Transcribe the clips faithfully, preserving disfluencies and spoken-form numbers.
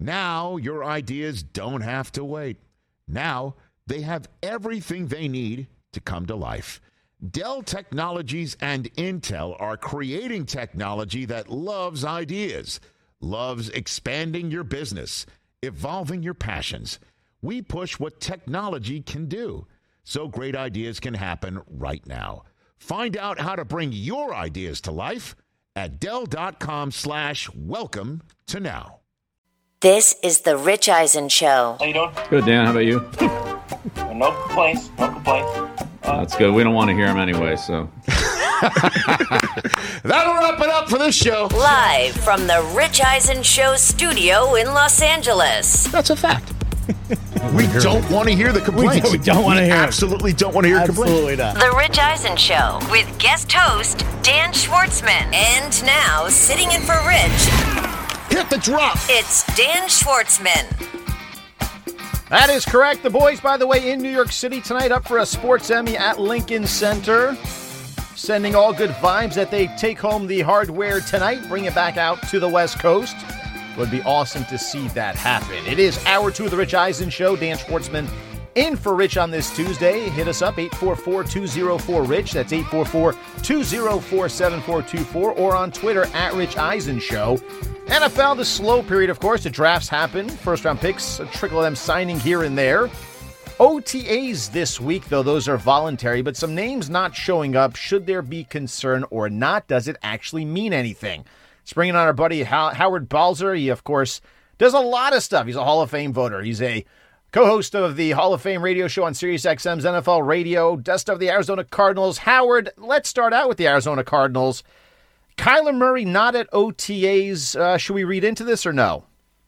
Now your ideas don't have to wait. Now they have everything they need to come to life. Dell Technologies and Intel are creating technology that loves ideas, loves expanding your business, evolving your passions. We push what technology can do, so great ideas can happen right now. Find out how to bring your ideas to life at Dell.com slash welcome to now. This is the Rich Eisen Show. How you doing? Good, Dan. How about you? No complaints. No complaints. Uh, That's good. We don't want to hear him anyway, so. That'll wrap it up for this show. Live from the Rich Eisen Show studio in Los Angeles. That's a fact. We don't want to hear the complaints. We don't want to hear Absolutely don't want to hear Absolutely complaints. not. The Rich Eisen Show with guest host Dan Schwartzman. And now, sitting in for Rich, hit the drop. it's Dan Schwartzman. That is correct. The boys, by the way, in New York City tonight, up for a Sports Emmy at Lincoln Center. Sending all good vibes that they take home the hardware tonight, bring it back out to the West Coast. Would be awesome to see that happen. It is hour two of the Rich Eisen Show. Dan Schwartzman in for Rich on this Tuesday. Hit us up, eight four four, two oh four, RICH. That's eight four four, two oh four, seven four two four. Or on Twitter, at Rich Eisen Show. N F L, the slow period, of course. The drafts happen. First-round picks, a trickle of them signing here and there. O T As this week, though, those are voluntary, but some names not showing up. Should there be concern or not? Does it actually mean anything? Let's bring in our buddy Howard Balzer. He, of course, does a lot of stuff. He's a Hall of Fame voter. He's a co-host of the Hall of Fame radio show on SiriusXM's N F L Radio. Does stuff the Arizona Cardinals. Howard, let's start out with the Arizona Cardinals. Kyler Murray not at O T As. Uh, should we read into this or no?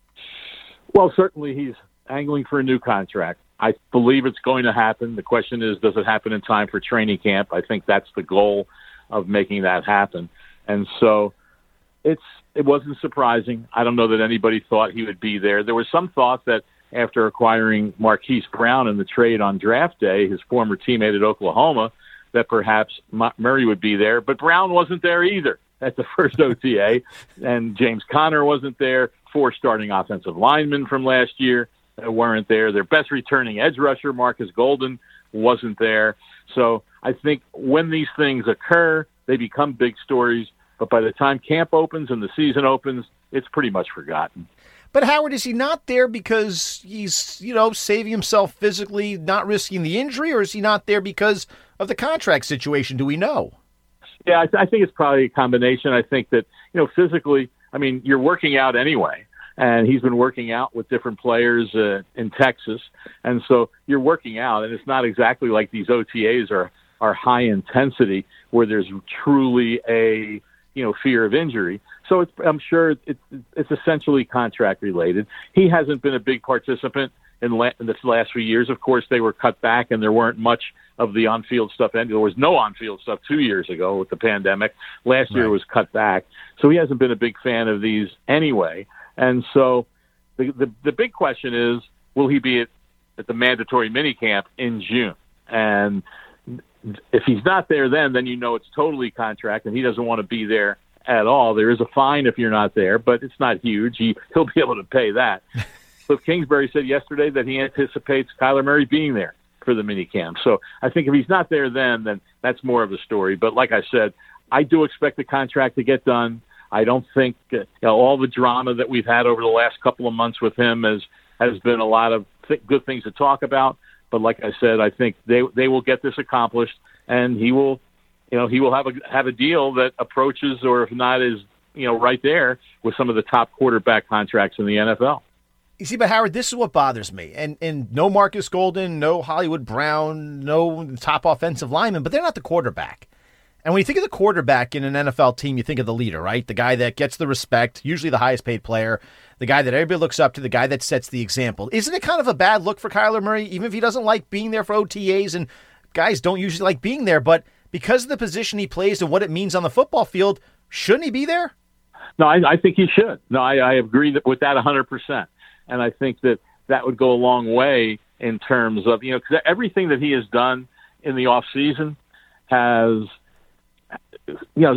Well, certainly he's angling for a new contract. I believe it's going to happen. The question is, does it happen in time for training camp? I think that's the goal of making that happen. And so it's it wasn't surprising. I don't know that anybody thought he would be there. There was some thought that after acquiring Marquise Brown in the trade on draft day, his former teammate at Oklahoma, that perhaps Murray would be there. But Brown wasn't there either at the first O T A, and James Conner wasn't there. Four starting offensive linemen from last year weren't there. Their best returning edge rusher, Marcus Golden, wasn't there. So I think when these things occur, they become big stories. But by the time camp opens and the season opens, it's pretty much forgotten. But Howard, is he not there because he's, you know, saving himself physically, not risking the injury, or is he not there because of the contract situation? Do we know? Yeah, I, th- I think it's probably a combination. I think that, you know, physically, I mean, you're working out anyway. And he's been working out with different players uh, in Texas. And so you're working out, and it's not exactly like these O T As are, are high intensity where there's truly a, you know, fear of injury. So it's, I'm sure it's, it's essentially contract related. He hasn't been a big participant in, la- in the last few years. Of course, they were cut back and there weren't much of the on-field stuff. And there was no on-field stuff two years ago with the pandemic. Last year Right. was cut back. So he hasn't been a big fan of these anyway. And so the, the the big question is, will he be at, at the mandatory minicamp in June? And if he's not there then, then you know it's totally contract, and he doesn't want to be there at all. There is a fine if you're not there, but it's not huge. He, he'll be able to pay that. Cliff Kingsbury said yesterday that he anticipates Kyler Murray being there for the minicamp. So I think if he's not there then, then that's more of a story. But like I said, I do expect the contract to get done. I don't think uh, you know, all the drama that we've had over the last couple of months with him has has been a lot of th- good things to talk about. But like I said, I think they they will get this accomplished, and he will, you know, he will have a have a deal that approaches, or if not, is you know right there with some of the top quarterback contracts in the N F L. You see, but Howard, this is what bothers me. And and no Marcus Golden, no Hollywood Brown, no top offensive lineman, but they're not the quarterback. And when you think of the quarterback in an N F L team, you think of the leader, right? The guy that gets the respect, usually the highest paid player, the guy that everybody looks up to, the guy that sets the example. Isn't it kind of a bad look for Kyler Murray, even if he doesn't like being there for O T As, and guys don't usually like being there, but because of the position he plays and what it means on the football field, shouldn't he be there? No, I, I think he should. No, I, I agree that, with that one hundred percent. And I think that that would go a long way in terms of, you know, because everything that he has done in the offseason has you know,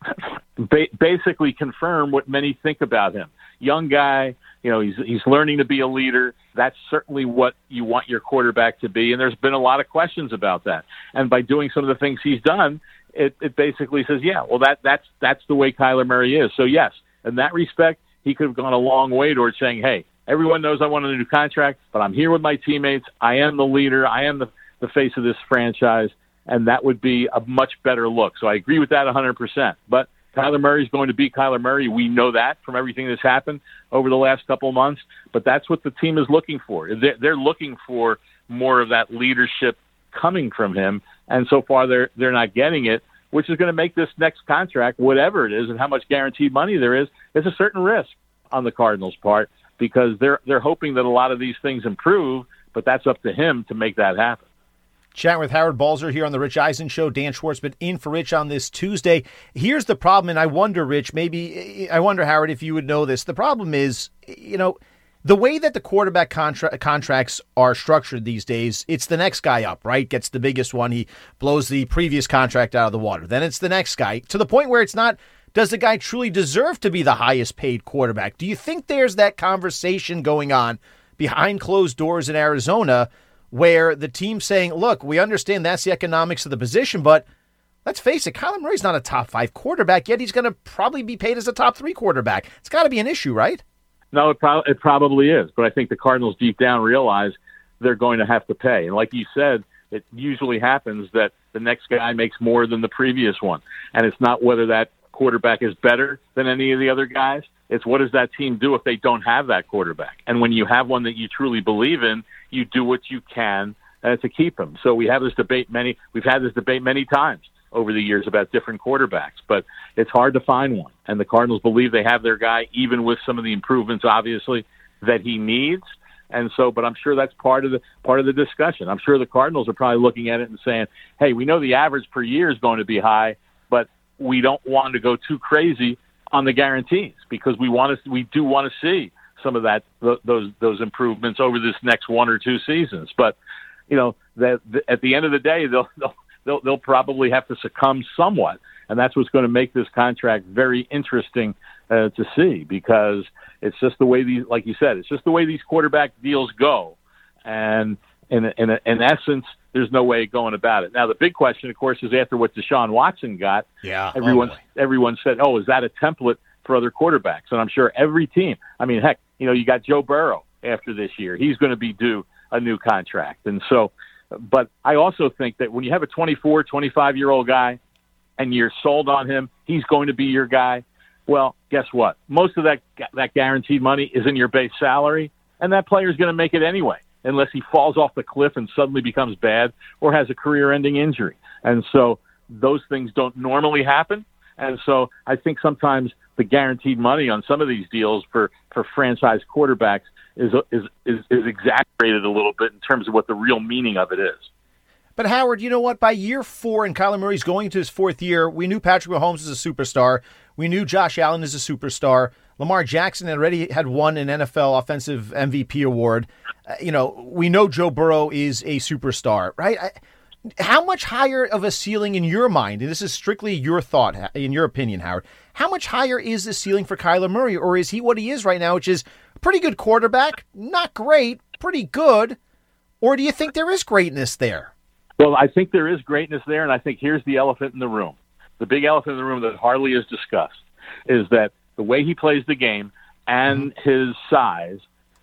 ba- basically confirm what many think about him. Young guy, you know, he's he's learning to be a leader. That's certainly what you want your quarterback to be. And there's been a lot of questions about that. And by doing some of the things he's done, it, it basically says, yeah, well, that that's that's the way Kyler Murray is. So, yes, in that respect, he could have gone a long way towards saying, hey, everyone knows I want a new contract, but I'm here with my teammates. I am the leader. I am the, the face of this franchise. And that would be a much better look. So I agree with that one hundred percent. But Kyler Murray is going to be Kyler Murray. We know that from everything that's happened over the last couple of months. But that's what the team is looking for. They're, they're looking for more of that leadership coming from him. And so far they're they're not getting it, which is going to make this next contract, whatever it is and how much guaranteed money there is, it's a certain risk on the Cardinals' part because they're they're hoping that a lot of these things improve, but that's up to him to make that happen. Chatting with Howard Balzer here on the Rich Eisen Show. Dan Schwartzman in for Rich on this Tuesday. Here's the problem, and I wonder, Rich, maybe, I wonder, Howard, if you would know this. The problem is, you know, the way that the quarterback contra- contracts are structured these days, it's the next guy up, right? Gets the biggest one. He blows the previous contract out of the water. Then it's the next guy, to the point where it's not, does the guy truly deserve to be the highest paid quarterback? Do you think there's that conversation going on behind closed doors in Arizona where the team's saying, look, we understand that's the economics of the position, but let's face it, Kyler Murray's not a top five quarterback, yet he's going to probably be paid as a top three quarterback. It's got to be an issue, right? No, it, pro- it probably is. But I think the Cardinals deep down realize they're going to have to pay. And like you said, it usually happens that the next guy makes more than the previous one. And it's not whether that quarterback is better than any of the other guys. It's what does that team do if they don't have that quarterback? And when you have one that you truly believe in, you do what you can uh, to keep him. So we have this debate many, we've had this debate many times over the years about different quarterbacks, but it's hard to find one. And the Cardinals believe they have their guy, even with some of the improvements, obviously, that he needs. And so, but I'm sure that's part of the part of the discussion. I'm sure the Cardinals are probably looking at it and saying, hey, we know the average per year is going to be high, but we don't want to go too crazy on the guarantees because we want to, we do want to see some of that, those, those improvements over this next one or two seasons. But, you know, that at the end of the day, they'll, they'll, they'll, they'll probably have to succumb somewhat. And that's what's going to make this contract very interesting uh, to see because it's just the way these, like you said, it's just the way these quarterback deals go. And in, in, in essence, there's no way of going about it. Now, the big question, of course, is after what Deshaun Watson got, yeah, everyone, oh everyone said, oh, is that a template for other quarterbacks? And I'm sure every team, I mean, heck, you know, you got Joe Burrow after this year. He's going to be due a new contract. And so, but I also think that when you have a twenty-four, twenty-five-year-old guy and you're sold on him, he's going to be your guy. Well, guess what? Most of that that guaranteed money is in your base salary, and that player is going to make it anyway, unless he falls off the cliff and suddenly becomes bad or has a career-ending injury. And so those things don't normally happen. And so I think sometimes the guaranteed money on some of these deals for, for franchise quarterbacks is, is is is exaggerated a little bit in terms of what the real meaning of it is. But Howard, you know what? By year four, and Kyler Murray's going into his fourth year, we knew Patrick Mahomes is a superstar. We knew Josh Allen is a superstar. Lamar Jackson had already had won an N F L Offensive M V P award. Uh, you know, we know Joe Burrow is a superstar, right? I, how much higher of a ceiling in your mind, and this is strictly your thought, in your opinion, Howard, how much higher is the ceiling for Kyler Murray, or is he what he is right now, which is a pretty good quarterback, not great, pretty good, or do you think there is greatness there? Well, I think there is greatness there, and I think here's the elephant in the room. The big elephant in the room that hardly is discussed is that the way he plays the game and his size,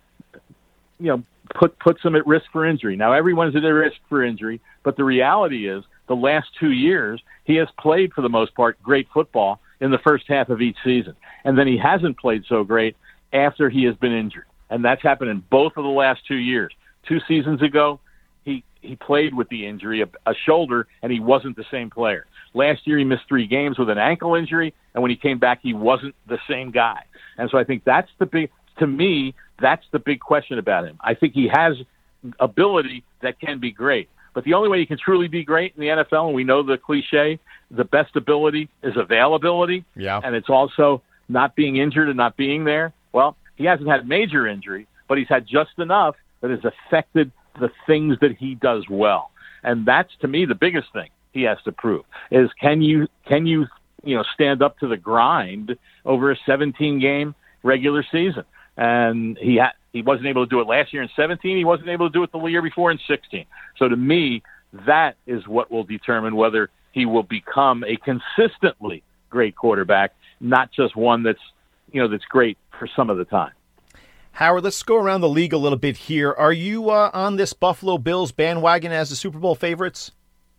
you know, put puts him at risk for injury. Now, everyone's at risk for injury, but the reality is the last two years he has played, for the most part, great football in the first half of each season. And then he hasn't played so great after he has been injured. And that's happened in both of the last two years. Two seasons ago, he, he played with the injury, a, a shoulder, and he wasn't the same player. Last year, he missed three games with an ankle injury, and when he came back, he wasn't the same guy. And so I think that's the big, to me, that's the big question about him. I think he has ability that can be great. But the only way you can truly be great in the N F L, and we know the cliche, the best ability is availability. Yeah. And it's also not being injured and not being there. Well, he hasn't had major injury, but he's had just enough that has affected the things that he does well. And that's, to me, the biggest thing. he has to prove is can you can you you know stand up to the grind over a seventeen game regular season? And he ha- he wasn't able to do it last year in seventeen. He wasn't able to do it the year before in sixteen. So to me, that is what will determine whether he will become a consistently great quarterback, not just one that's you know that's great for some of the time. Howard, let's go around the league a little bit here. Are you uh, on this Buffalo Bills bandwagon as the Super Bowl favorites?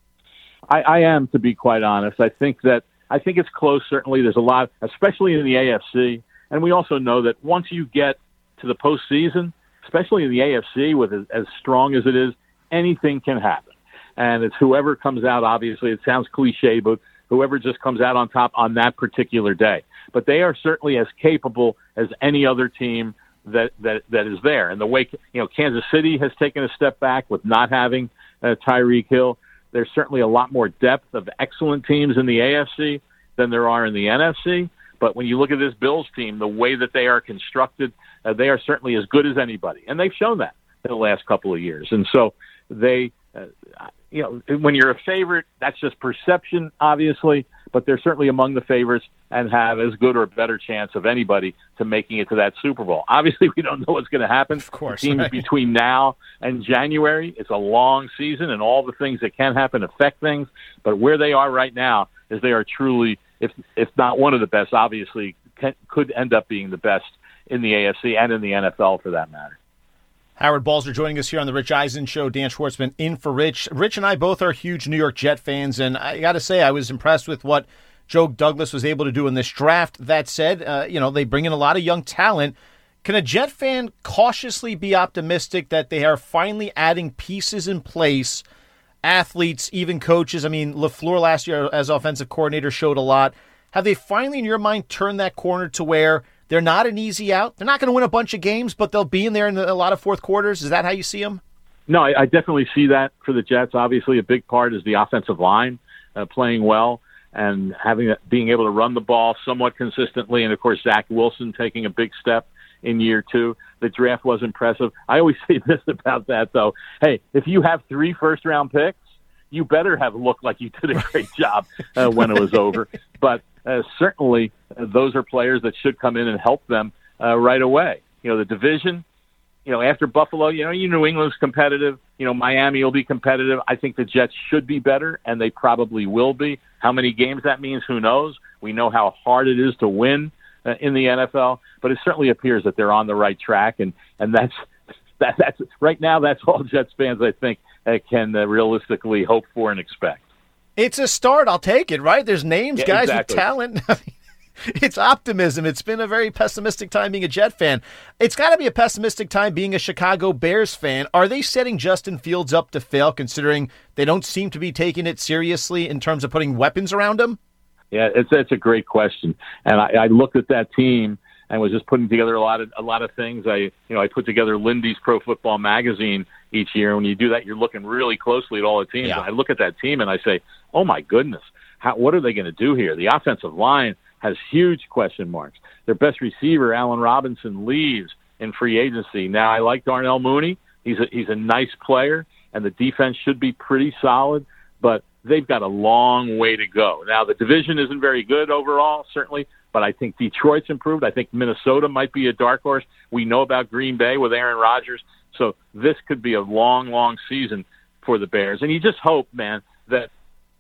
I, I am, to be quite honest. I think that I think it's close. Certainly, there's a lot, especially in the A F C, and we also know that once you get to the postseason, especially in the A F C, with as, as strong as it is, anything can happen. And it's whoever comes out. Obviously, it sounds cliche, but whoever just comes out on top on that particular day. But they are certainly as capable as any other team that that that is there. And the way you know Kansas City has taken a step back with not having uh, Tyreek Hill. There's certainly a lot more depth of excellent teams in the A F C than there are in the N F C. But when you look at this Bills team, the way that they are constructed, uh, they are certainly as good as anybody, and they've shown that in the last couple of years. And so they, uh, you know, when you're a favorite, that's just perception, obviously. But they're certainly among the favorites and have as good or better chance of anybody to making it to that Super Bowl. Obviously, we don't know what's going to happen. Of course, teams right? Between now and January, it's a long season, and all the things that can happen affect things. But where they are right now is they are truly, if if not one of the best, obviously can, could end up being the best in the A F C and in the N F L for that matter. Howard Balzer joining us here on the Rich Eisen Show. Dan Schwartzman in for Rich. Rich and I both are huge New York Jet fans, and I got to say I was impressed with what Joe Douglas was able to do in this draft. That said, uh, you know, they bring in a lot of young talent. Can a Jet fan cautiously be optimistic that they are finally adding pieces in place, athletes, even coaches? I mean, LaFleur last year as offensive coordinator showed a lot. Have they finally, in your mind, turned that corner to where they're not an easy out? They're not going to win a bunch of games, but they'll be in there in a lot of fourth quarters. Is that how you see them? No, I, I definitely see that for the Jets. Obviously, a big part is the offensive line uh, playing well and having being able to run the ball somewhat consistently. And, of course, Zach Wilson taking a big step in year two. The draft was impressive. I always say this about that, though. Hey, if you have three first-round picks, you better have looked like you did a great job uh, when it was over. But uh, certainly uh, those are players that should come in and help them uh, right away. You know, the division, you know, after Buffalo, you know, you New England's competitive. You know, Miami will be competitive. I think the Jets should be better, and they probably will be. How many games that means, who knows? We know how hard it is to win uh, in the N F L, but it certainly appears that they're on the right track, and, and that's that, that's right now. That's all Jets fans, I think, uh, can uh, realistically hope for and expect. It's a start. I'll take it, right? There's names, Yeah, guys exactly. with talent. It's optimism. It's been a very pessimistic time being a Jet fan. It's got to be a pessimistic time being a Chicago Bears fan. Are they setting Justin Fields up to fail, considering they don't seem to be taking it seriously in terms of putting weapons around him? Yeah, it's it's a great question, and I, I looked at that team and was just putting together a lot of a lot of things. I you know I put together Lindy's Pro Football Magazine each year. When you do that, you're looking really closely at all the teams. Yeah. And I look at that team and I say, oh my goodness, how, what are they going to do here? The offensive line has huge question marks. Their best receiver, Allen Robinson, leaves in free agency. Now, I like Darnell Mooney. He's a, he's a nice player, and the defense should be pretty solid, but they've got a long way to go. Now, the division isn't very good overall, certainly, but I think Detroit's improved. I think Minnesota might be a dark horse. We know about Green Bay with Aaron Rodgers, so this could be a long, long season for the Bears. And you just hope, man, that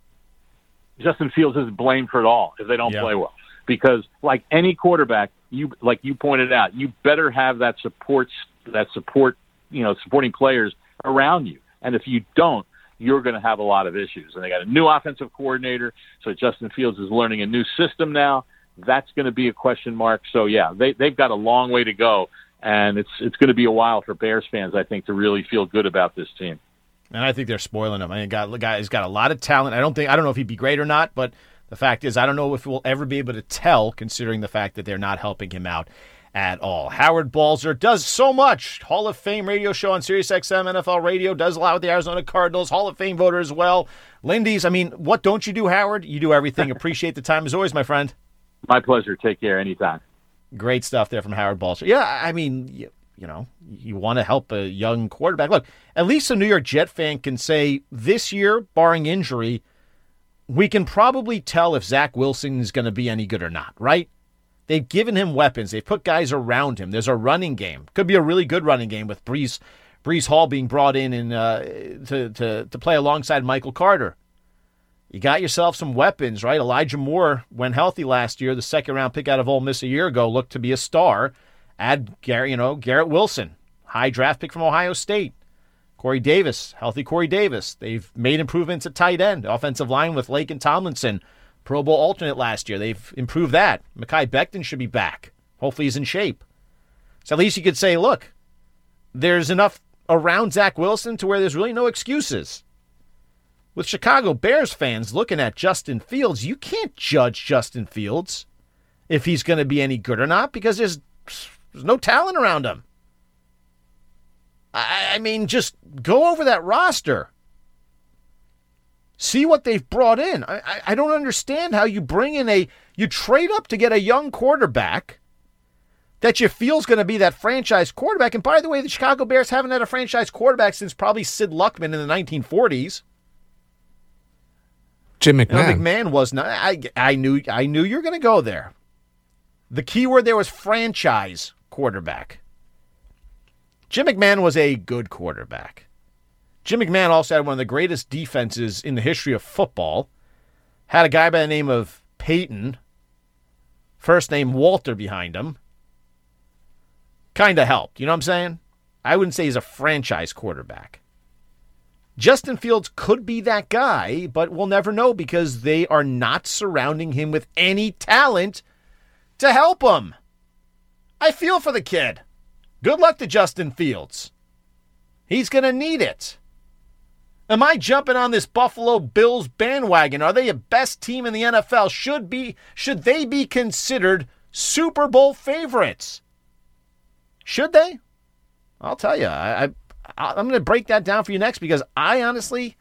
Justin Fields isn't blamed for it all if they don't Yeah. play well. Because like any quarterback, you like you pointed out, you better have that support, that support, you know, supporting players around you. And if you don't, you're going to have a lot of issues. And they got a new offensive coordinator, so Justin Fields is learning a new system now. That's going to be a question mark. So yeah, they they've got a long way to go, and it's it's going to be a while for Bears fans, I think, to really feel good about this team. And I think they're spoiling him. I mean, got, the guy's got a lot of talent. I don't think I don't know if he'd be great or not, but the fact is, I don't know if we'll ever be able to tell, considering the fact that they're not helping him out at all. Howard Balzer does so much. Hall of Fame radio show on Sirius X M, N F L Radio, does a lot with the Arizona Cardinals, Hall of Fame voter as well. Lindy's, I mean, what don't you do, Howard? You do everything. Appreciate the time as always, my friend. My pleasure. Take care anytime. Great stuff there from Howard Balzer. Yeah, I mean, you, you know, you want to help a young quarterback. Look, at least a New York Jet fan can say this year, barring injury, we can probably tell if Zach Wilson is going to be any good or not, right? They've given him weapons. They've put guys around him. There's a running game. Could be a really good running game with Brees, Brees Hall being brought in and uh, to, to, to play alongside Michael Carter. You got yourself some weapons, right? Elijah Moore, when healthy last year, the second-round pick out of Ole Miss a year ago, looked to be a star. Add Garrett, you know, Garrett Wilson, high draft pick from Ohio State. Corey Davis, healthy Corey Davis. They've made improvements at tight end. Offensive line with Lake and Tomlinson, Pro Bowl alternate last year. They've improved that. Mekhi Becton should be back. Hopefully he's in shape. So at least you could say, look, there's enough around Zach Wilson to where there's really no excuses. With Chicago Bears fans looking at Justin Fields, you can't judge Justin Fields if he's going to be any good or not because there's, there's no talent around him. I, I mean, just go over that roster. See what they've brought in. I, I, I don't understand how you bring in a, you trade up to get a young quarterback that you feel is going to be that franchise quarterback. And by the way, the Chicago Bears haven't had a franchise quarterback since probably Sid Luckman in the nineteen forties. Jim McMahon. You know, McMahon was not. I, I knew. I knew you were going to go there. The key word there was franchise quarterback. Jim McMahon was a good quarterback. Jim McMahon also had one of the greatest defenses in the history of football. Had a guy by the name of Peyton, first name Walter behind him. Kind of helped. You know what I'm saying? I wouldn't say he's a franchise quarterback. Justin Fields could be that guy, but we'll never know because they are not surrounding him with any talent to help him. I feel for the kid. Good luck to Justin Fields. He's going to need it. Am I jumping on this Buffalo Bills bandwagon? Are they a best team in the N F L? Should be, should they be considered Super Bowl favorites? Should they? I'll tell you. I, I I'm going to break that down for you next because I honestly,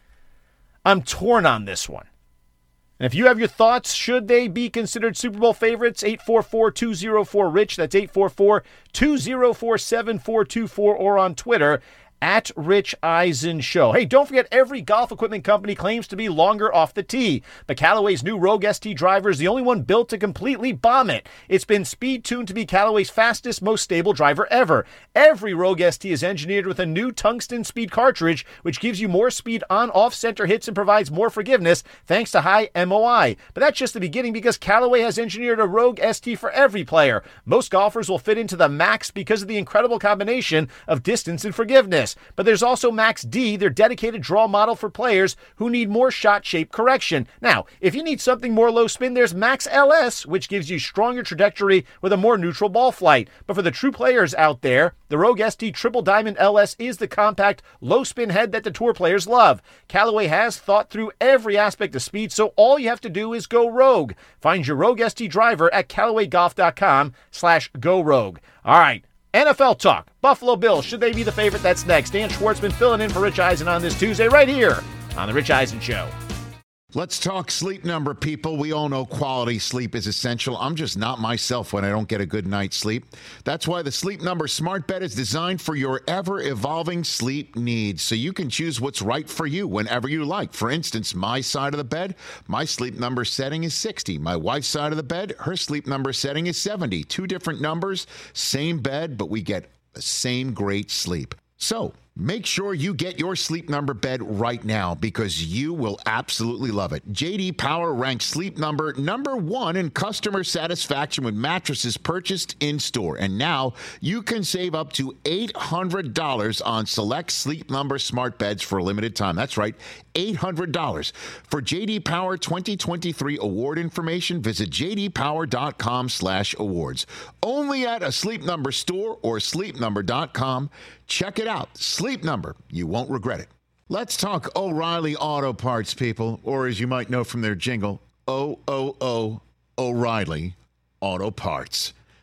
I'm torn on this one. And if you have your thoughts, should they be considered Super Bowl favorites? eight four four, two oh four, RICH. That's eight four four, two oh four, seven four two four or on Twitter at Rich Eisen Show. Hey, don't forget every golf equipment company claims to be longer off the tee, but Callaway's new Rogue S T driver is the only one built to completely bomb it. It's been speed-tuned to be Callaway's fastest, most stable driver ever. Every Rogue S T is engineered with a new tungsten speed cartridge, which gives you more speed on off-center hits and provides more forgiveness thanks to high M O I. But that's just the beginning because Callaway has engineered a Rogue S T for every player. Most golfers will fit into the Max because of the incredible combination of distance and forgiveness. But there's also Max D, their dedicated draw model for players who need more shot shape correction. Now, if you need something more low spin, there's Max L S, which gives you stronger trajectory with a more neutral ball flight. But for the true players out there, the Rogue S T Triple Diamond L S is the compact, low spin head that the tour players love. Callaway has thought through every aspect of speed, so all you have to do is go rogue. Find your Rogue S T driver at CallawayGolf.com slash go rogue. All right. N F L talk. Buffalo Bills, should they be the favorite? That's next. Dan Schwartzman filling in for Rich Eisen on this Tuesday right here on The Rich Eisen Show. Let's talk Sleep Number, people. We all know quality sleep is essential. I'm just not myself when I don't get a good night's sleep. That's why the Sleep Number smart bed is designed for your ever-evolving sleep needs, so you can choose what's right for you whenever you like. For instance, my side of the bed, my Sleep Number setting is sixty. My wife's side of the bed, her Sleep Number setting is seventy. Two different numbers, same bed, but we get the same great sleep. So make sure you get your Sleep Number bed right now because you will absolutely love it. J D Power ranks Sleep Number number one in customer satisfaction with mattresses purchased in-store. And now you can save up to eight hundred dollars on select Sleep Number smart beds for a limited time. That's right, eight hundred dollars. For J D Power twenty twenty-three award information, visit jdpower.com slash awards. Only at a Sleep Number store or sleep number dot com. Check it out. Sleep Number. You won't regret it. Let's talk O'Reilly Auto Parts, people, or as you might know from their jingle, O O O O'Reilly Auto Parts.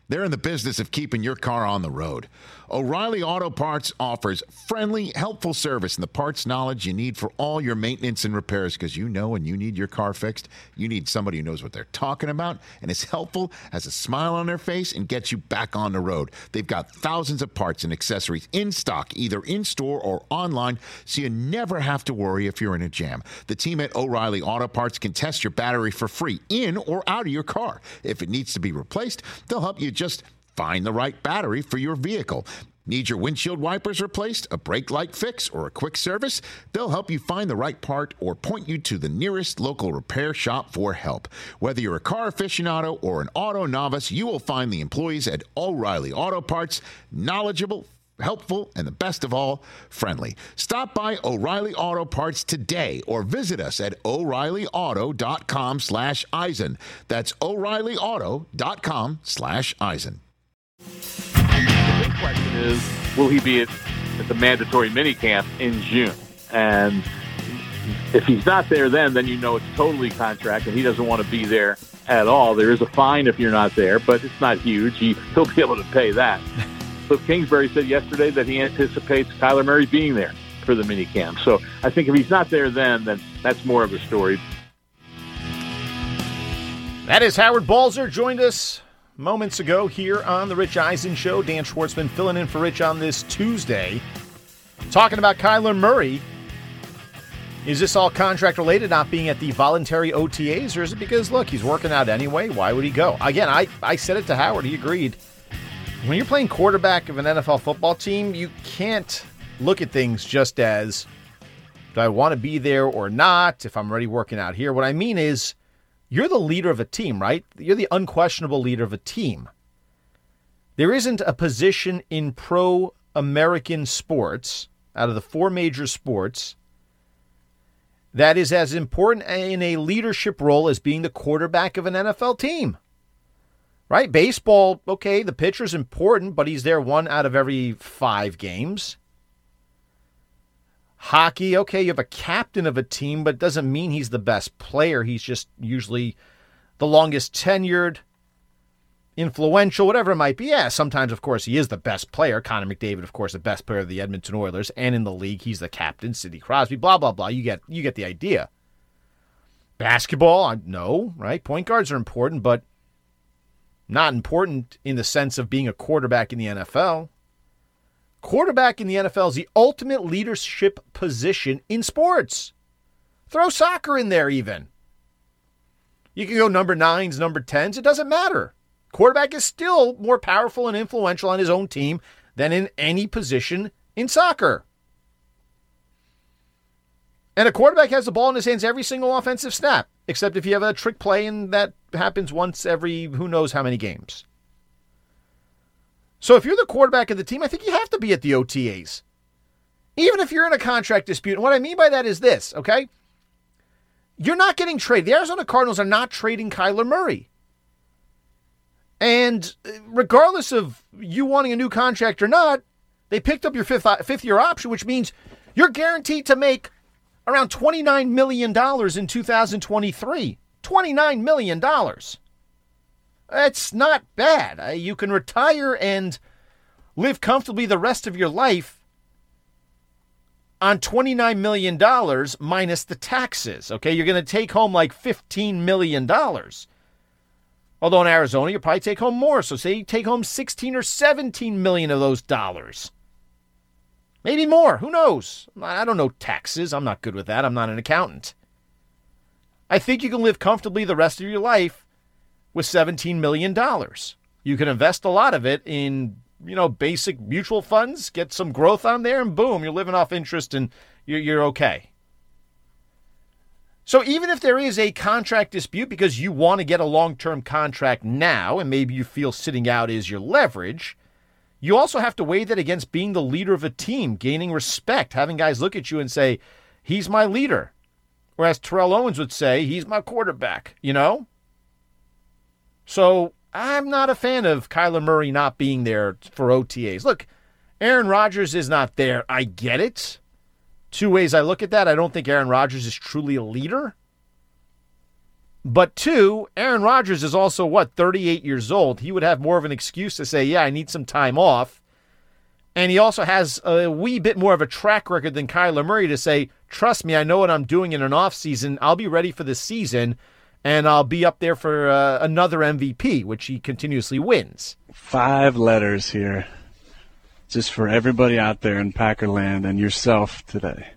They're in the business of keeping your car on the road. O'Reilly Auto Parts offers friendly, helpful service and the parts knowledge you need for all your maintenance and repairs, because you know when you need your car fixed, you need somebody who knows what they're talking about and is helpful, has a smile on their face, and gets you back on the road. They've got thousands of parts and accessories in stock, either in-store or online, so you never have to worry if you're in a jam. The team at O'Reilly Auto Parts can test your battery for free in or out of your car. If it needs to be replaced, they'll help you just find the right battery for your vehicle. Need your windshield wipers replaced, a brake light fix, or a quick service? They'll help you find the right part or point you to the nearest local repair shop for help. Whether you're a car aficionado or an auto novice, you will find the employees at O'Reilly Auto Parts knowledgeable, helpful, and the best of all, friendly. Stop by O'Reilly Auto Parts today or visit us at O'Reilly Auto dot com slash Eisen. That's O'Reilly Auto dot com slash Eisen. The big question is, will he be at, at the mandatory minicamp in June? And if he's not there then, then you know it's totally contract and he doesn't want to be there at all. There is a fine if you're not there, but it's not huge. He, he'll be able to pay that. Cliff Kingsbury said yesterday that he anticipates Kyler Murray being there for the minicamp. So I think if he's not there then, then that's more of a story. That is Howard Balzer, joined us moments ago here on the Rich Eisen Show. Dan Schwartzman filling in for Rich on this Tuesday. Talking about Kyler Murray. Is this all contract related, not being at the voluntary O T As, or is it because, look, he's working out anyway? Why would he go? Again, I, I said it to Howard. He agreed. When you're playing quarterback of an N F L football team, you can't look at things just as, do I want to be there or not, if I'm already working out here? What I mean is, you're the leader of a team, right? You're the unquestionable leader of a team. There isn't a position in pro-American sports, out of the four major sports, that is as important in a leadership role as being the quarterback of an N F L team. Right? Baseball, okay, the pitcher's important, but he's there one out of every five games. Hockey, okay, you have a captain of a team, but it doesn't mean he's the best player. He's just usually the longest tenured, influential, whatever it might be. Yeah, sometimes, of course, he is the best player. Connor McDavid, of course, the best player of the Edmonton Oilers, and in the league, he's the captain. Sidney Crosby, blah, blah, blah. You get, you get the idea. Basketball, no, right? Point guards are important, but not important in the sense of being a quarterback in the N F L. Quarterback in the N F L is the ultimate leadership position in sports. Throw soccer in there even. You can go number nines, number tens. It doesn't matter. Quarterback is still more powerful and influential on his own team than in any position in soccer. And a quarterback has the ball in his hands every single offensive snap, except if you have a trick play, and that happens once every who knows how many games. So if you're the quarterback of the team, I think you have to be at the O T As. Even if you're in a contract dispute. And what I mean by that is this, okay? You're not getting traded. The Arizona Cardinals are not trading Kyler Murray. And regardless of you wanting a new contract or not, they picked up your fifth, fifth year option, which means you're guaranteed to make around twenty-nine million dollars in two thousand twenty-three. twenty-nine million dollars. That's not bad. You can retire and live comfortably the rest of your life on twenty-nine million dollars minus the taxes. Okay, you're going to take home like fifteen million dollars. Although in Arizona, you'll probably take home more. So say you take home sixteen or seventeen million of those dollars. Maybe more. Who knows? I don't know taxes. I'm not good with that. I'm not an accountant. I think you can live comfortably the rest of your life with seventeen million dollars. You can invest a lot of it in, you know, basic mutual funds, get some growth on there, and boom, you're living off interest and you're, you're okay. So even if there is a contract dispute because you want to get a long-term contract now, and maybe you feel sitting out is your leverage, you also have to weigh that against being the leader of a team, gaining respect, having guys look at you and say, he's my leader. Or as Terrell Owens would say, he's my quarterback, you know? So I'm not a fan of Kyler Murray not being there for O T As. Look, Aaron Rodgers is not there. I get it. Two ways I look at that. I don't think Aaron Rodgers is truly a leader. But two, Aaron Rodgers is also, what, thirty-eight years old. He would have more of an excuse to say, yeah, I need some time off. And he also has a wee bit more of a track record than Kyler Murray to say, trust me, I know what I'm doing in an offseason. I'll be ready for the season, and I'll be up there for uh, another M V P, which he continuously wins. Five letters here, just for everybody out there in Packerland and yourself today.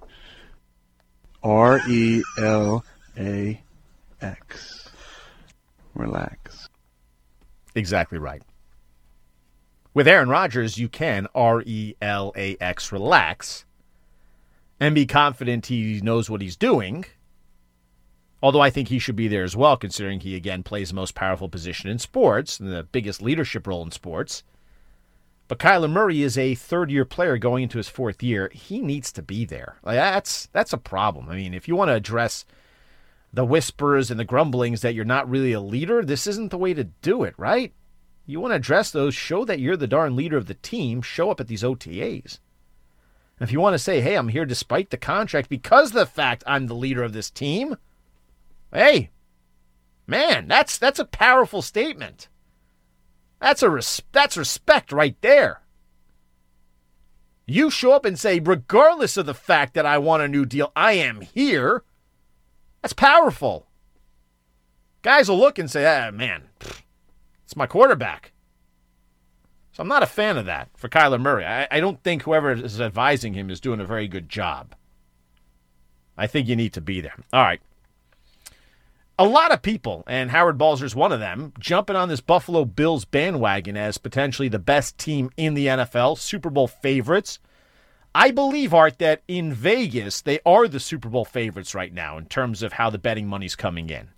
R E L A X. Relax. Exactly right. With Aaron Rodgers, you can R E L A X, relax, and be confident he knows what he's doing. Although I think he should be there as well, considering he, again, plays the most powerful position in sports and the biggest leadership role in sports. But Kyler Murray is a third-year player going into his fourth year. He needs to be there. Like, that's that's a problem. I mean, if you want to address the whispers and the grumblings that you're not really a leader, this isn't the way to do it, right? You want to address those, show that you're the darn leader of the team, show up at these O T As. And if you want to say, hey, I'm here despite the contract because of the fact I'm the leader of this team, hey, man, that's that's a powerful statement. That's a res- that's respect right there. You show up and say, regardless of the fact that I want a new deal, I am here. That's powerful. Guys will look and say, ah, man, it's my quarterback. So I'm not a fan of that for Kyler Murray. I, I don't think whoever is advising him is doing a very good job. I think you need to be there. All right. A lot of people, and Howard Balzer's one of them, jumping on this Buffalo Bills bandwagon as potentially the best team in the N F L, Super Bowl favorites. I believe, Art, that in Vegas, they are the Super Bowl favorites right now in terms of how the betting money's coming in.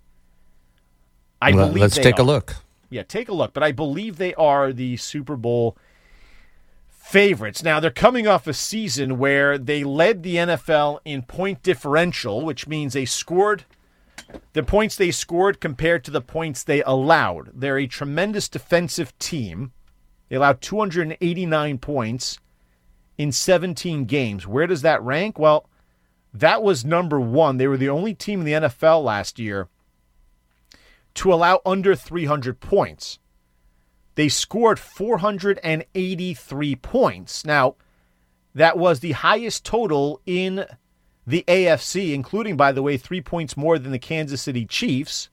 I well, believe let's they take are. a look. Yeah, take a look. But I believe they are the Super Bowl favorites. Now, they're coming off a season where they led the N F L in point differential, which means they scored the points they scored compared to the points they allowed. They're a tremendous defensive team. They allowed two hundred eighty-nine points in seventeen games. Where does that rank? Well, that was number one. They were the only team in the N F L last year to allow under three hundred points. They scored four hundred eighty-three points. Now, that was the highest total in the A F C, including, by the way, three points more than the Kansas City Chiefs.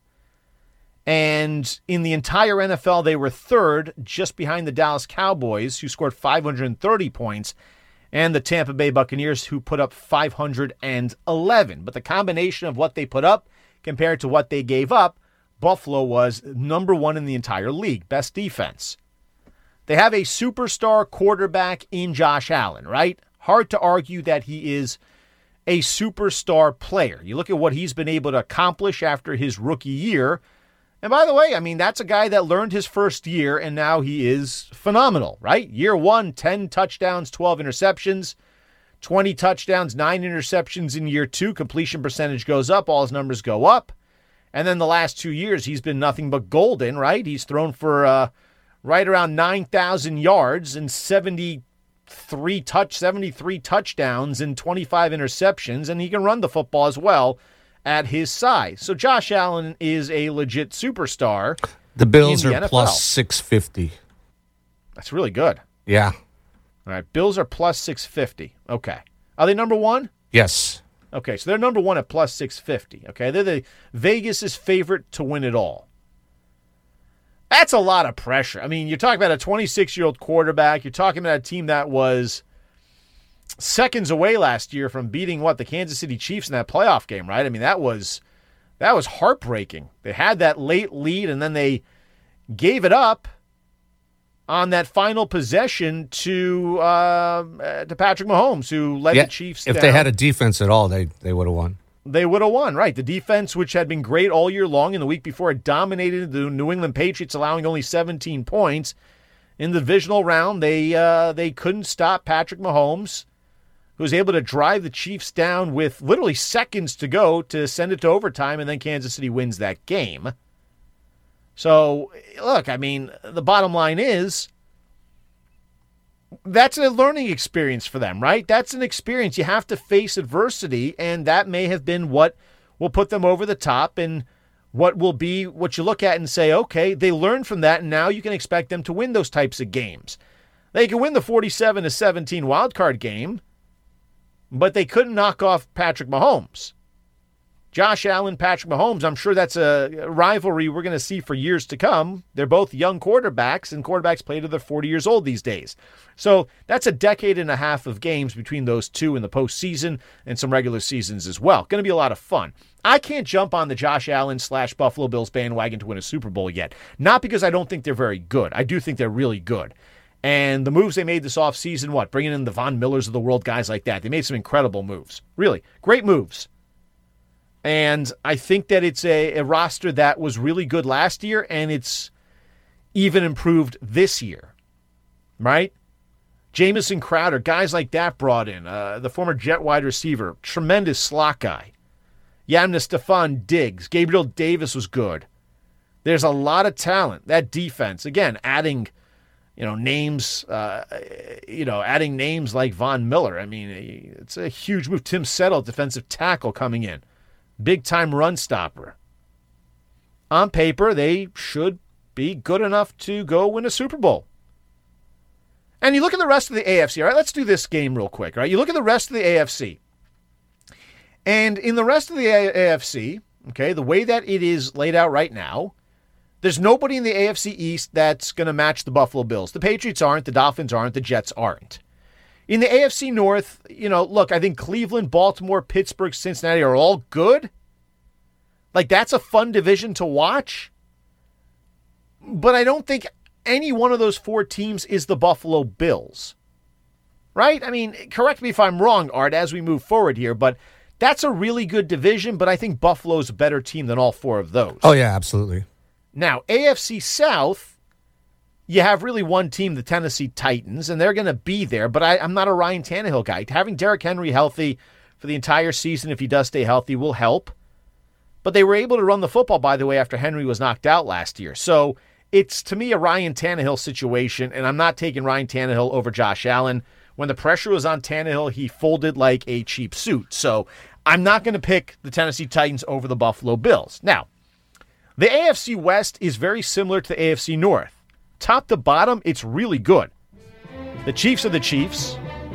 And in the entire N F L, they were third, just behind the Dallas Cowboys, who scored five hundred thirty points, and the Tampa Bay Buccaneers, who put up five hundred eleven. But the combination of what they put up compared to what they gave up, Buffalo was number one in the entire league, best defense. They have a superstar quarterback in Josh Allen, right? Hard to argue that he is a superstar player. You look at what he's been able to accomplish after his rookie year. And by the way, I mean, that's a guy that learned his first year, and now he is phenomenal, right? Year one, ten touchdowns, twelve interceptions, twenty touchdowns, nine interceptions in year two. Completion percentage goes up. All his numbers go up. And then the last two years, he's been nothing but golden, right? He's thrown for uh, right around nine thousand yards and seventy-three touch, seventy-three touchdowns and twenty-five interceptions, and he can run the football as well at his size. So Josh Allen is a legit superstar. The Bills in the are N F L. plus six fifty. That's really good. Yeah. All right, Bills are plus six fifty. Okay. Are they number one? Yes. Okay, so they're number one at plus six fifty. Okay, they're the Vegas' favorite to win it all. That's a lot of pressure. I mean, you're talking about a twenty-six-year-old quarterback. You're talking about a team that was seconds away last year from beating, what, the Kansas City Chiefs in that playoff game, right? I mean, that was that was heartbreaking. They had that late lead, and then they gave it up on that final possession to uh, to Patrick Mahomes, who led yeah, the Chiefs If down. they had a defense at all, they, they would have won. They would have won, right. The defense, which had been great all year long, and the week before it dominated the New England Patriots, allowing only seventeen points. In the divisional round, they uh, they couldn't stop Patrick Mahomes, who was able to drive the Chiefs down with literally seconds to go to send it to overtime, and then Kansas City wins that game. So, look, I mean, the bottom line is that's a learning experience for them, right? That's an experience. You have to face adversity, and that may have been what will put them over the top and what will be what you look at and say, okay, they learned from that, and now you can expect them to win those types of games. They can win the forty-seven to seventeen wild card game, but they couldn't knock off Patrick Mahomes. Josh Allen, Patrick Mahomes, I'm sure that's a rivalry we're going to see for years to come. They're both young quarterbacks, and quarterbacks play to they're forty years old these days. So that's a decade and a half of games between those two in the postseason and some regular seasons as well. Going to be a lot of fun. I can't jump on the Josh Allen slash Buffalo Bills bandwagon to win a Super Bowl yet. Not because I don't think they're very good. I do think they're really good. And the moves they made this offseason, what? Bringing in the Von Millers of the world, guys like that. They made some incredible moves. Really, great moves. And I think that it's a, a roster that was really good last year, and it's even improved this year, right? Jamison Crowder, guys like that brought in. Uh, the former Jet wide receiver, tremendous slot guy. Yamna Stephon Diggs. Gabriel Davis was good. There's a lot of talent. That defense, again, adding, you know, names, uh, you know, adding names like Von Miller. I mean, it's a huge move. Tim Settle, defensive tackle, coming in. Big-time run stopper. On paper, they should be good enough to go win a Super Bowl. And you look at the rest of the A F C. All right, let's do this game real quick. All right, you look at the rest of the A F C. And in the rest of the A F C, okay, the way that it is laid out right now, there's nobody in the A F C East that's going to match the Buffalo Bills. The Patriots aren't, the Dolphins aren't, the Jets aren't. In the A F C North, you know, look, I think Cleveland, Baltimore, Pittsburgh, Cincinnati are all good. Like, that's a fun division to watch. But I don't think any one of those four teams is the Buffalo Bills. Right? I mean, correct me if I'm wrong, Art, as we move forward here, but that's a really good division, but I think Buffalo's a better team than all four of those. Oh, yeah, absolutely. Now, A F C South, you have really one team, the Tennessee Titans, and they're going to be there, but I, I'm not a Ryan Tannehill guy. Having Derrick Henry healthy for the entire season, if he does stay healthy, will help. But they were able to run the football, by the way, after Henry was knocked out last year. So it's, to me, a Ryan Tannehill situation, and I'm not taking Ryan Tannehill over Josh Allen. When the pressure was on Tannehill, he folded like a cheap suit. So I'm not going to pick the Tennessee Titans over the Buffalo Bills. Now, the A F C West is very similar to the A F C North. Top to bottom, it's really good. The Chiefs are the Chiefs.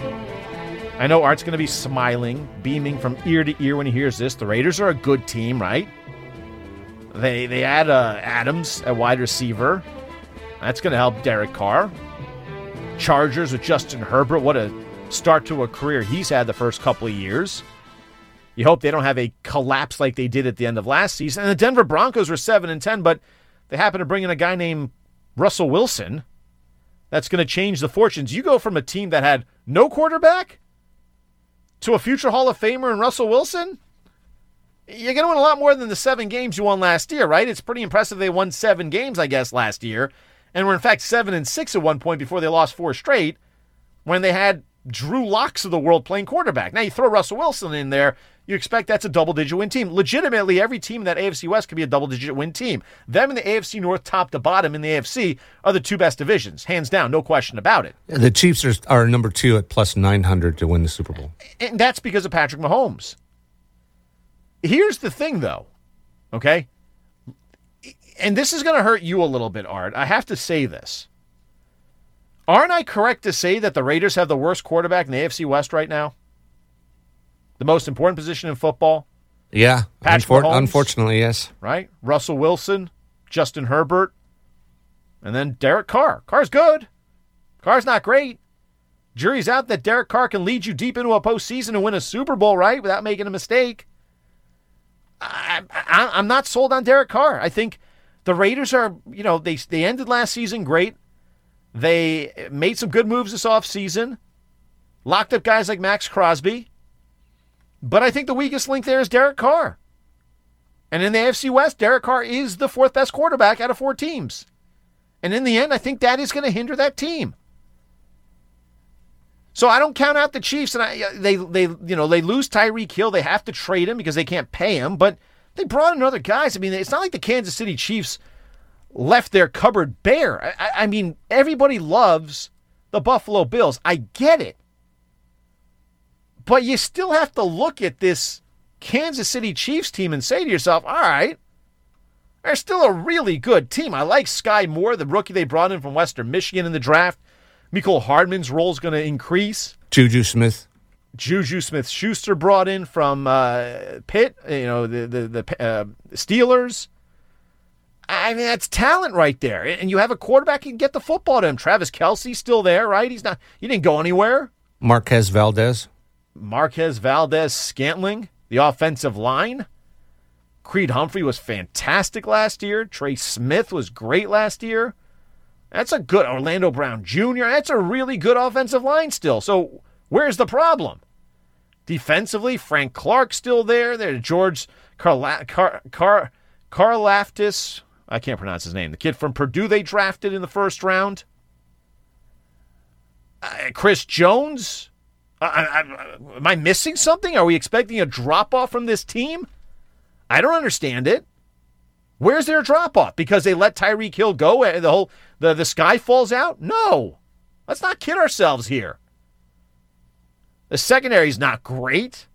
I know Art's going to be smiling, beaming from ear to ear when he hears this. The Raiders are a good team, right? They they add uh, Adams at wide receiver. That's going to help Derek Carr. Chargers with Justin Herbert. What a start to a career he's had the first couple of years. You hope they don't have a collapse like they did at the end of last season. And the Denver Broncos were seven and ten, but they happen to bring in a guy named Russell Wilson. That's going to change the fortunes. You go from a team that had no quarterback to a future Hall of Famer in Russell Wilson. You're going to win a lot more than the seven games you won last year, right? It's pretty impressive they won seven games, I guess, last year. And were in fact seven and six at one point before they lost four straight when they had Drew Locks of the world playing quarterback. Now you throw Russell Wilson in there, you expect that's a double-digit win team. Legitimately, every team in that A F C West could be a double-digit win team. Them and the A F C North, top to bottom in the A F C, are the two best divisions, hands down, no question about it. The Chiefs are, are number two at plus nine hundred to win the Super Bowl. And that's because of Patrick Mahomes. Here's the thing, though, okay? And this is going to hurt you a little bit, Art. I have to say this. Aren't I correct to say that the Raiders have the worst quarterback in the A F C West right now? The most important position in football? Yeah. Patrick unfor- Mahomes, unfortunately, yes. Right? Russell Wilson, Justin Herbert, and then Derek Carr. Carr's good. Carr's not great. Jury's out that Derek Carr can lead you deep into a postseason and win a Super Bowl, right, without making a mistake. I, I, I'm not sold on Derek Carr. I think the Raiders are, you know, they they ended last season great. They made some good moves this offseason. Locked up guys like Max Crosby. But I think the weakest link there is Derek Carr. And in the A F C West, Derek Carr is the fourth best quarterback out of four teams. And in the end, I think that is going to hinder that team. So I don't count out the Chiefs, and I, they they you know they lose Tyreek Hill. They have to trade him because they can't pay him. But they brought in other guys. I mean, it's not like the Kansas City Chiefs left their cupboard bare. I, I mean, everybody loves the Buffalo Bills. I get it. But you still have to look at this Kansas City Chiefs team and say to yourself, all right, They're still a really good team. I like Sky Moore, the rookie they brought in from Western Michigan in the draft. Mecole Hardman's role is going to increase. Juju Smith. Juju Smith-Schuster brought in from uh, Pitt, you know, the the, the uh, Steelers. I mean, that's talent right there. And you have a quarterback who can get the football to him. Travis Kelce's still there, right? He's not. He didn't go anywhere. Marquez Valdez. Marquez Valdez Scantling, the offensive line. Creed Humphrey was fantastic last year. Trey Smith was great last year. That's a good Orlando Brown Junior That's a really good offensive line still. So where's the problem? Defensively, Frank Clark's still there. There's George Karla- Car- Car- Karlaftis. I can't pronounce his name. The kid from Purdue they drafted in the first round. Uh, Chris Jones. Uh, I, I, am I missing something? Are we expecting a drop-off from this team? I don't understand it. Where's their drop-off? Because they let Tyreek Hill go and the whole the, the sky falls out? No. Let's not kid ourselves here. The secondary's not great.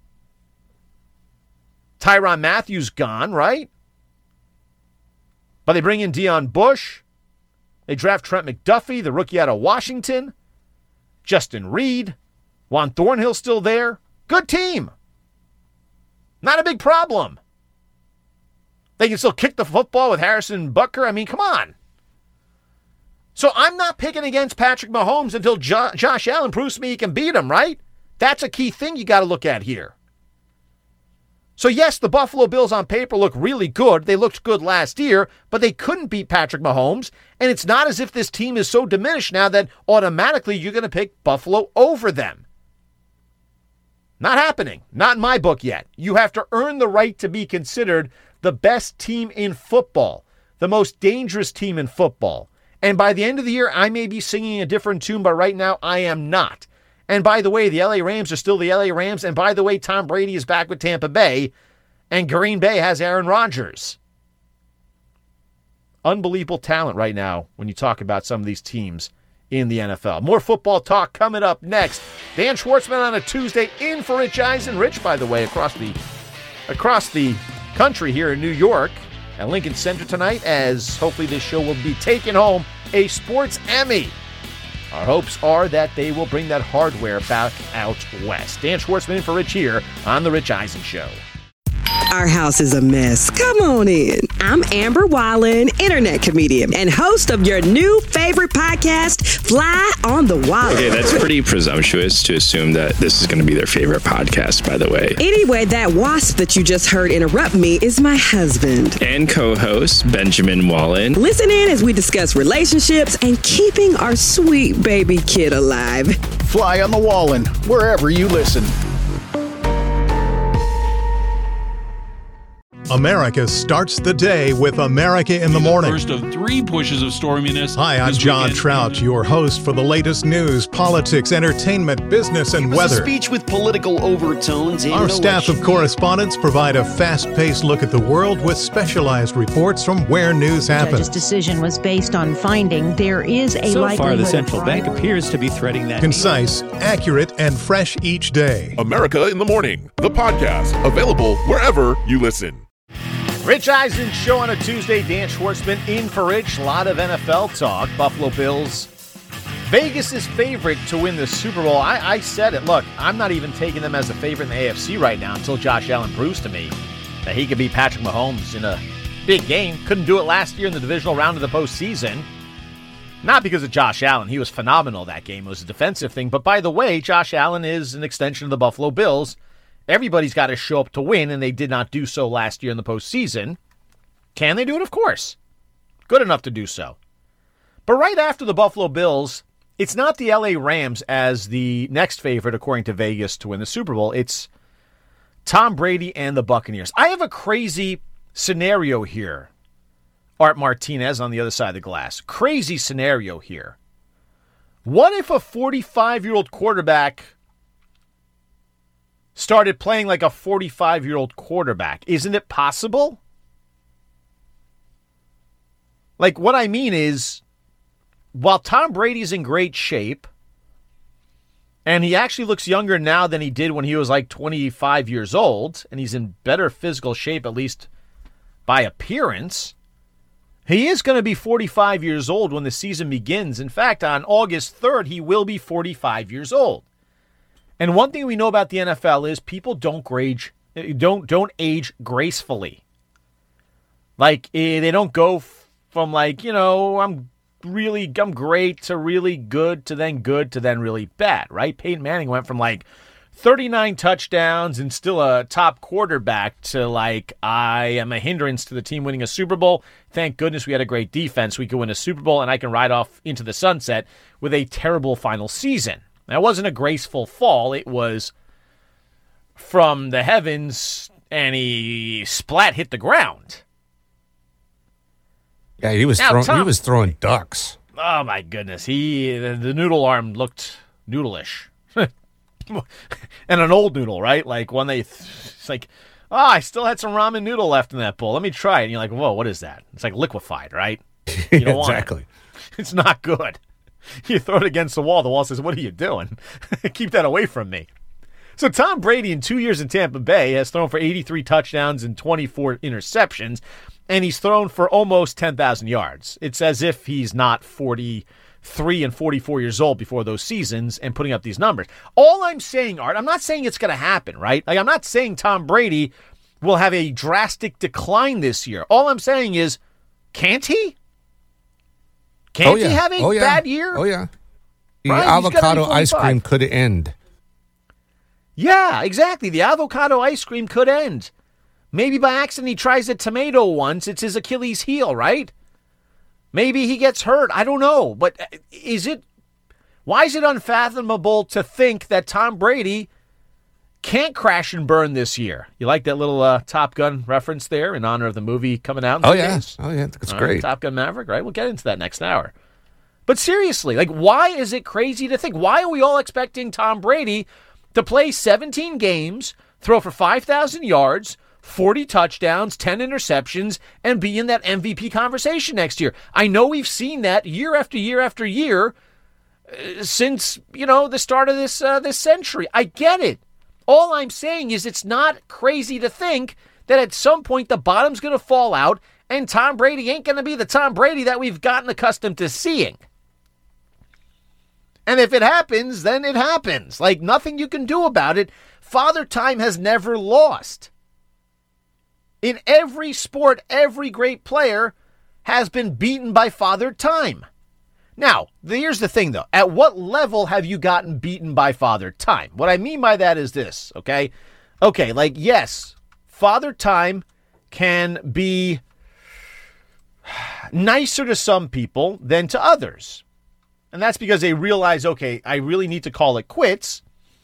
Tyrann Mathieu gone, right? But they bring in Deion Bush. They draft Trent McDuffie, the rookie out of Washington. Justin Reed. Juan Thornhill's still there. Good team. Not a big problem. They can still kick the football with Harrison Butker. I mean, come on. So I'm not picking against Patrick Mahomes until jo- Josh Allen proves to me he can beat him, right? That's a key thing you got to look at here. So yes, the Buffalo Bills on paper look really good. They looked good last year, but they couldn't beat Patrick Mahomes. And it's not as if this team is so diminished now that automatically you're going to pick Buffalo over them. Not happening. Not in my book yet. You have to earn the right to be considered the best team in football, the most dangerous team in football. And by the end of the year, I may be singing a different tune, but right now I am not. And by the way, the L A Rams are still the L A Rams. And by the way, Tom Brady is back with Tampa Bay, and Green Bay has Aaron Rodgers. Unbelievable talent right now when you talk about some of these teams in the N F L. More football talk coming up next. Dan Schwartzman on a Tuesday in for Rich Eisen. Rich, by the way, across the across the country here in New York at Lincoln Center tonight, as hopefully this show will be taking home a Sports Emmy. Our hopes are that they will bring that hardware back out west. Dan Schwartzman in for Rich here on The Rich Eisen Show. Our house is a mess. Come on in. I'm Amber Wallen, internet comedian and host of your new favorite podcast, Fly on the Wallen. Okay, that's pretty presumptuous to assume that this is going to be their favorite podcast, by the way. Anyway, that wasp that you just heard interrupt me is my husband. And co-host, Benjamin Wallen. Listen in as we discuss relationships and keeping our sweet baby kid alive. Fly on the Wallen, wherever you listen. America starts the day with America in the Morning. First of three pushes of storminess. Hi, I'm John weekend. Trout, your host for the latest news, politics, entertainment, business, and it was weather. A speech with political overtones. Our staff of correspondents provide a fast-paced look at the world with specialized reports from where news happens. The judge's decision was based on finding there is a so likelihood. So far, the central bank appears to be threading that. Concise, accurate, and fresh each day. America in the Morning, the podcast, available wherever you listen. Rich Eisen Show on a Tuesday. Dan Schwartzman in for Rich. A lot of N F L talk. Buffalo Bills. Vegas is favorite to win the Super Bowl. I, I said it. Look, I'm not even taking them as a favorite in the A F C right now until Josh Allen proves to me that he could beat Patrick Mahomes in a big game. Couldn't do it last year in the divisional round of the postseason. Not because of Josh Allen. He was phenomenal that game. It was a defensive thing. But by the way, Josh Allen is an extension of the Buffalo Bills. Everybody's got to show up to win, and they did not do so last year in the postseason. Can they do it? Of course. Good enough to do so. But right after the Buffalo Bills, it's not the L A Rams as the next favorite, according to Vegas, to win the Super Bowl. It's Tom Brady and the Buccaneers. I have a crazy scenario here. Art Martinez on the other side of the glass. Crazy scenario here. What if a forty-five-year-old quarterback started playing like a forty-five-year-old quarterback? Isn't it possible? Like, what I mean is, while Tom Brady's in great shape, and he actually looks younger now than he did when he was like twenty-five years old, and he's in better physical shape, at least by appearance, He is going to be forty-five years old when the season begins. In fact, on August third, he will be forty-five years old. And one thing we know about the N F L is people don't age, don't, don't age gracefully. Like, they don't go from like, you know, I'm really, I'm great to really good to then good to then really bad, right? Peyton Manning went from like thirty-nine touchdowns and still a top quarterback to like, I am a hindrance to the team winning a Super Bowl. Thank goodness we had a great defense. We could win a Super Bowl and I can ride off into the sunset with a terrible final season. That wasn't a graceful fall. It was from the heavens and he splat hit the ground. Yeah, he was now, throwing. Tom, he was throwing ducks. Oh my goodness, he the, the noodle arm looked noodleish, and an old noodle, right? Like one they, it's like, oh, I still had some ramen noodle left in that bowl. Let me try it. And you're like, whoa, what is that? It's like liquefied, right? You don't exactly. Want it. It's not good. You throw it against the wall. The wall says, "What are you doing? Keep that away from me." So Tom Brady, in two years in Tampa Bay, has thrown for eighty-three touchdowns and twenty-four interceptions. And he's thrown for almost ten thousand yards. It's as if he's not forty-three and forty-four years old before those seasons and putting up these numbers. All I'm saying, Art, I'm not saying it's going to happen, right? Like, I'm not saying Tom Brady will have a drastic decline this year. All I'm saying is, can't he? Can't oh, yeah. he have a oh, yeah. bad year? Oh, yeah. The right? avocado ice cream could end. Yeah, exactly. The avocado ice cream could end. Maybe by accident he tries a tomato once. It's his Achilles heel, right? Maybe he gets hurt. I don't know. But is it, why is it unfathomable to think that Tom Brady can't crash and burn this year? You like that little uh, Top Gun reference there in honor of the movie coming out in Oh, two yeah. days? Oh, yeah. That's All great. Right, Top Gun Maverick, right? We'll get into that next hour. But seriously, like, why is it crazy to think? Why are we all expecting Tom Brady to play seventeen games, throw for five thousand yards, forty touchdowns, ten interceptions, and be in that M V P conversation next year? I know we've seen that year after year after year uh, since, you know, the start of this uh, this century. I get it. All I'm saying is it's not crazy to think that at some point the bottom's going to fall out and Tom Brady ain't going to be the Tom Brady that we've gotten accustomed to seeing. And if it happens, then it happens. Like, nothing you can do about it. Father Time has never lost. In every sport, every great player has been beaten by Father Time. Now, here's the thing, though. At what level have you gotten beaten by Father Time? What I mean by that is this, okay? Okay, like, yes, Father Time can be nicer to some people than to others. And that's because they realize, okay, I really need to call it quits.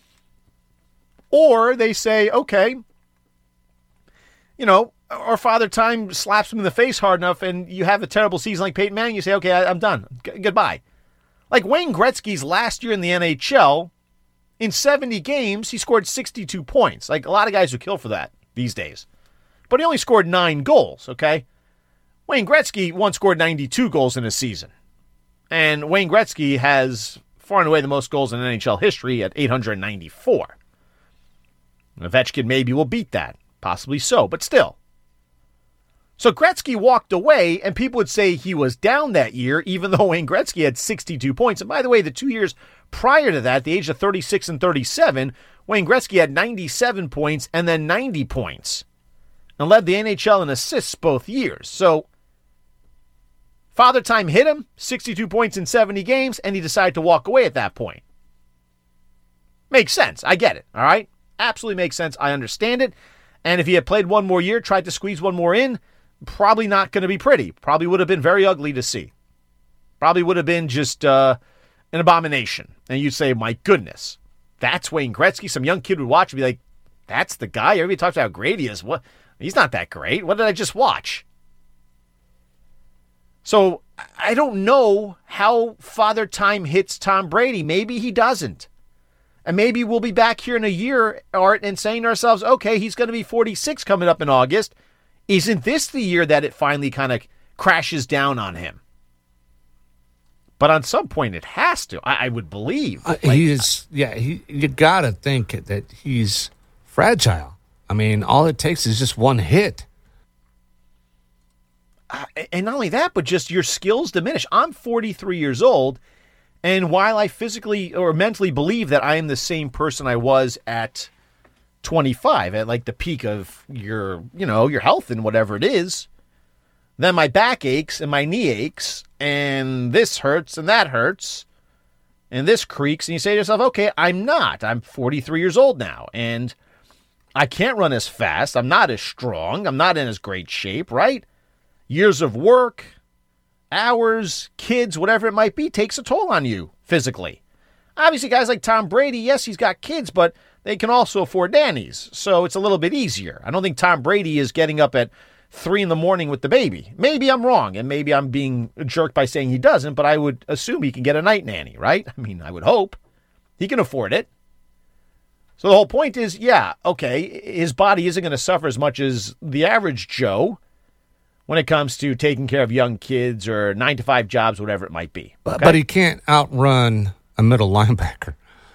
Or they say, okay, you know, or Father Time slaps him in the face hard enough and you have a terrible season like Peyton Manning, you say, okay, I, I'm done. G- goodbye. Like Wayne Gretzky's last year in the N H L, in seventy games, he scored sixty-two points. Like, a lot of guys would kill for that these days. But he only scored nine goals, okay? Wayne Gretzky once scored ninety-two goals in a season. And Wayne Gretzky has far and away the most goals in N H L history at eight hundred ninety-four. Ovechkin maybe will beat that. Possibly so, but still. So Gretzky walked away, and people would say he was down that year, even though Wayne Gretzky had sixty-two points. And by the way, the two years prior to that, the age of thirty-six and thirty-seven, Wayne Gretzky had ninety-seven points and then ninety points. And led the N H L in assists both years. So Father Time hit him, sixty-two points in seventy games, and he decided to walk away at that point. Makes sense. I get it, all right? Absolutely makes sense. I understand it. And if he had played one more year, tried to squeeze one more in, probably not going to be pretty. Probably would have been very ugly to see. Probably would have been just uh, an abomination. And you'd say, my goodness, that's Wayne Gretzky. Some young kid would watch and be like, that's the guy? Everybody talks about how great he is. What? He's not that great. What did I just watch? So I don't know how Father Time hits Tom Brady. Maybe he doesn't. And maybe we'll be back here in a year, Art, and saying to ourselves, okay, he's going to be forty-six coming up in August. Isn't this the year that it finally kind of crashes down on him? But on some point, it has to. I, I would believe. Uh, like, he is, yeah, he, you got to think that he's fragile. I mean, all it takes is just one hit. uh, and not only that, but just your skills diminish. I'm forty-three years old, and while I physically or mentally believe that I am the same person I was at twenty-five, at like the peak of your, you know, your health and whatever it is, then my back aches and my knee aches, and this hurts and that hurts, and this creaks, and you say to yourself, okay, I'm not. I'm forty-three years old now, and I can't run as fast. I'm not as strong. I'm not in as great shape, right? Years of work, hours, kids, whatever it might be, takes a toll on you physically. Obviously, guys like Tom Brady, yes, he's got kids, but they can also afford nannies, so it's a little bit easier. I don't think Tom Brady is getting up at three in the morning with the baby. Maybe I'm wrong, and maybe I'm being a jerk by saying he doesn't, but I would assume he can get a night nanny, right? I mean, I would hope. He can afford it. So the whole point is, yeah, okay, his body isn't going to suffer as much as the average Joe when it comes to taking care of young kids or nine to five jobs, whatever it might be. But, okay? but he can't outrun a middle linebacker.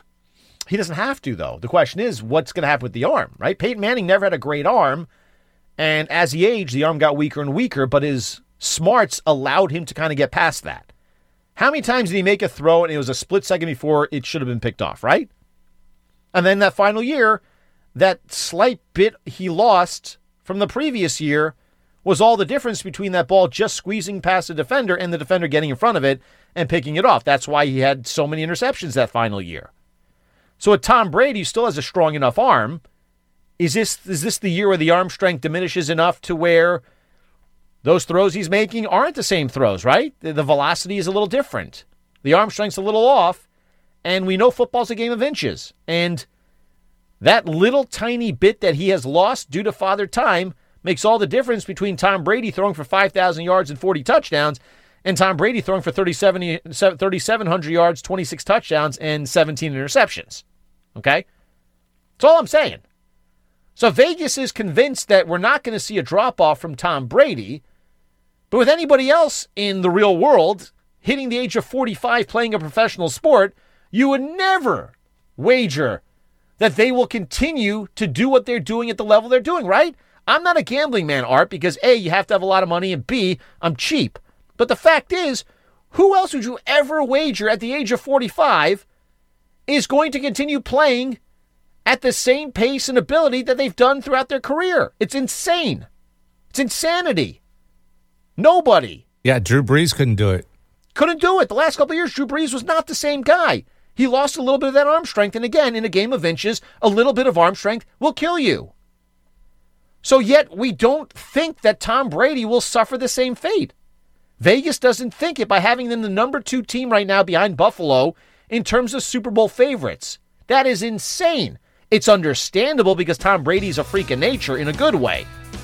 He doesn't have to, though. The question is, what's going to happen with the arm, right? Peyton Manning never had a great arm, and as he aged, the arm got weaker and weaker, but his smarts allowed him to kind of get past that. How many times did he make a throw, and it was a split second before it should have been picked off, right? And then that final year, that slight bit he lost from the previous year was all the difference between that ball just squeezing past the defender and the defender getting in front of it and picking it off. That's why he had so many interceptions that final year. So with Tom Brady, who still has a strong enough arm, is this is this the year where the arm strength diminishes enough to where those throws he's making aren't the same throws, right? The, the velocity is a little different. The arm strength's a little off, and we know football's a game of inches. And that little tiny bit that he has lost due to father time makes all the difference between Tom Brady throwing for five thousand yards and forty touchdowns and Tom Brady throwing for thirty-seven hundred yards, twenty-six touchdowns, and seventeen interceptions. Okay? That's all I'm saying. So Vegas is convinced that we're not going to see a drop-off from Tom Brady, but with anybody else in the real world hitting the age of forty-five playing a professional sport, you would never wager that they will continue to do what they're doing at the level they're doing, right? I'm not a gambling man, Art, because A, you have to have a lot of money, and B, I'm cheap. But the fact is, who else would you ever wager at the age of forty-five is going to continue playing at the same pace and ability that they've done throughout their career? It's insane. It's insanity. Nobody. Yeah, Drew Brees couldn't do it. Couldn't do it. The last couple of years, Drew Brees was not the same guy. He lost a little bit of that arm strength, and again, in a game of inches, a little bit of arm strength will kill you. So yet, we don't think that Tom Brady will suffer the same fate. Vegas doesn't think it by having them the number two team right now behind Buffalo in terms of Super Bowl favorites. That is insane. It's understandable because Tom Brady's a freak of nature in a good way.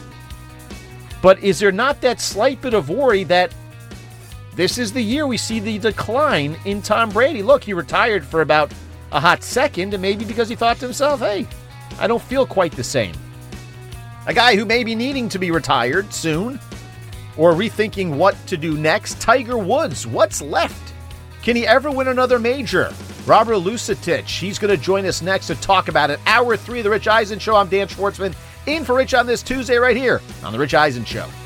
But is there not that slight bit of worry that this is the year we see the decline in Tom Brady? Look, he retired for about a hot second, and maybe because he thought to himself, hey, I don't feel quite the same. A guy who may be needing to be retired soon or rethinking what to do next, Tiger Woods. What's left? Can he ever win another major? Robert Lusitich, he's going to join us next to talk about it. Hour three of The Rich Eisen Show. I'm Dan Schwartzman, in for Rich on this Tuesday right here on The Rich Eisen Show.